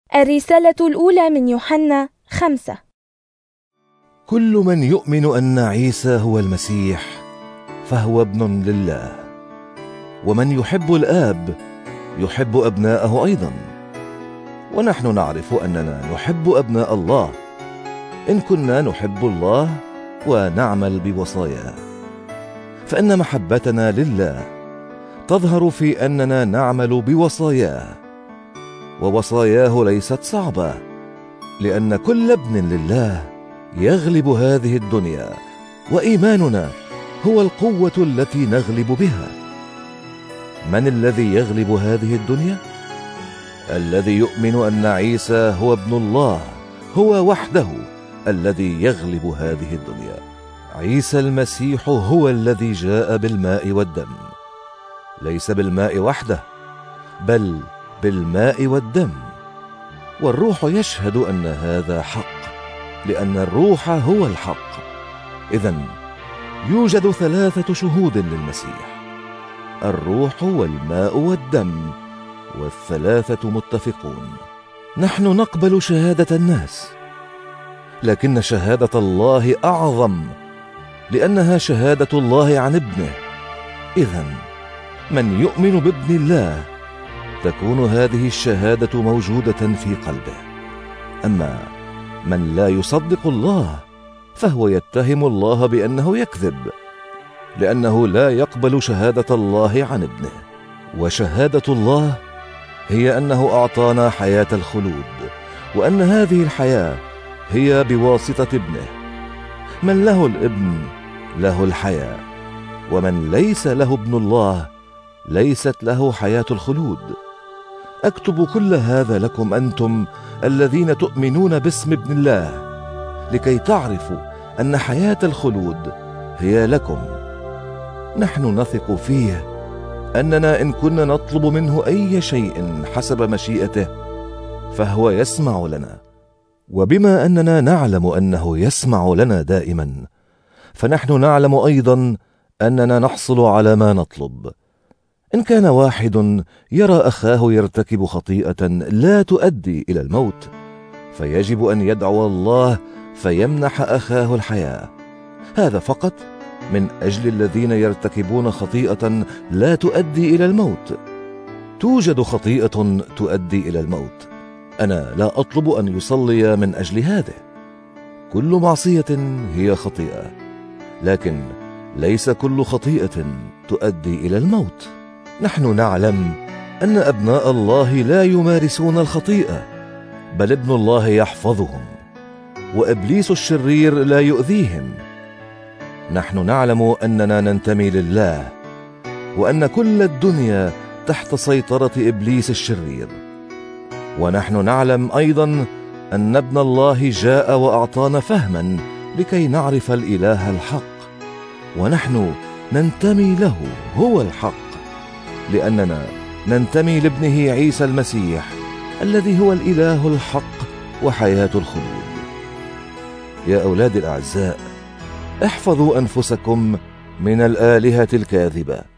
الرسالة الأولى من يوحنا 5. كل من يؤمن أن عيسى هو المسيح فهو ابن لله، ومن يحب الآب يحب أبناءه أيضا. ونحن نعرف أننا نحب أبناء الله إن كنا نحب الله ونعمل بوصاياه، فإن محبتنا لله تظهر في أننا نعمل بوصاياه، ووصاياه ليست صعبة، لأن كل ابن لله يغلب هذه الدنيا، وإيماننا هو القوة التي نغلب بها. من الذي يغلب هذه الدنيا؟ الذي يؤمن أن عيسى هو ابن الله، هو وحده الذي يغلب هذه الدنيا. عيسى المسيح هو الذي جاء بالماء والدم، ليس بالماء وحده بل بالماء والدم، والروح يشهد أن هذا حق، لأن الروح هو الحق. إذن يوجد 3 شهود للمسيح: الروح والماء والدم، وال3 متفقون. نحن نقبل شهادة الناس، لكن شهادة الله أعظم، لأنها شهادة الله عن ابنه. إذن من يؤمن بابن الله تكون هذه الشهادة موجودة في قلبه. أما من لا يصدق الله فهو يتهم الله بأنه يكذب، لأنه لا يقبل شهادة الله عن ابنه. وشهادة الله هي أنه أعطانا حياة الخلود، وأن هذه الحياة هي بواسطة ابنه. من له الابن له الحياة، ومن ليس له ابن الله ليست له حياة الخلود. أكتب كل هذا لكم أنتم الذين تؤمنون باسم ابن الله، لكي تعرفوا أن حياة الخلود هي لكم. نحن نثق فيه أننا إن كنا نطلب منه أي شيء حسب مشيئته فهو يسمع لنا. وبما أننا نعلم أنه يسمع لنا دائما، فنحن نعلم أيضا أننا نحصل على ما نطلب. إن كان واحد يرى أخاه يرتكب خطيئة لا تؤدي إلى الموت، فيجب أن يدعو الله فيمنح أخاه الحياة. هذا فقط من أجل الذين يرتكبون خطيئة لا تؤدي إلى الموت. توجد خطيئة تؤدي إلى الموت، أنا لا أطلب أن يصلي من أجل هذا. كل معصية هي خطيئة، لكن ليس كل خطيئة تؤدي إلى الموت. نحن نعلم أن أبناء الله لا يمارسون الخطيئة، بل ابن الله يحفظهم، وإبليس الشرير لا يؤذيهم. نحن نعلم أننا ننتمي لله، وأن كل الدنيا تحت سيطرة إبليس الشرير. ونحن نعلم أيضا أن ابن الله جاء وأعطانا فهما لكي نعرف الإله الحق، ونحن ننتمي له، هو الحق، لأننا ننتمي لابنه عيسى المسيح الذي هو الإله الحق وحياة الخلود. يا أولادي الأعزاء، احفظوا أنفسكم من الآلهة الكاذبة.